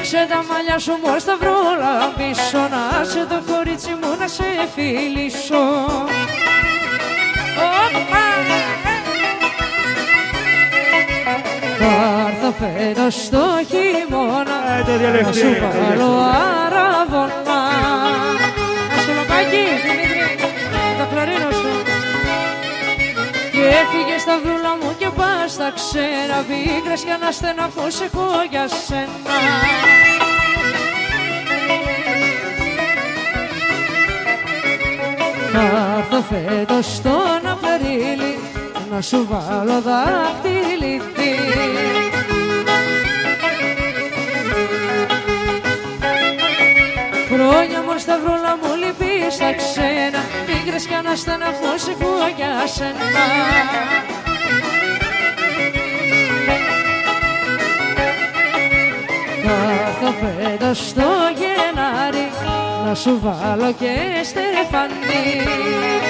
Ρίξε τα μαλλιά σου μόλις σταυρούλα πίσω, να σε το κορίτσι μου να σε φιλήσω. Θα έρθω φέτος το χειμώνα, να σου βάλω αραβωνά. Να σου λοπάκι, Δημήτρη, το κλαρίνο σου. Και έφυγε στα βρούλα μου και πας στα ξένα, πίκρες για να στεναχώς έχω για σένα. Θα έρθω φέτος τον Απρίλη, να σου βάλω δάχτυλι. Χρόνια μου σταυρούλα μου λυπείς στα ξένα, πίκρες κι να στεναχώς έχω για σένα. Θα έρθω φέτος το Γενάρη, να σου βάλω και στεφανί.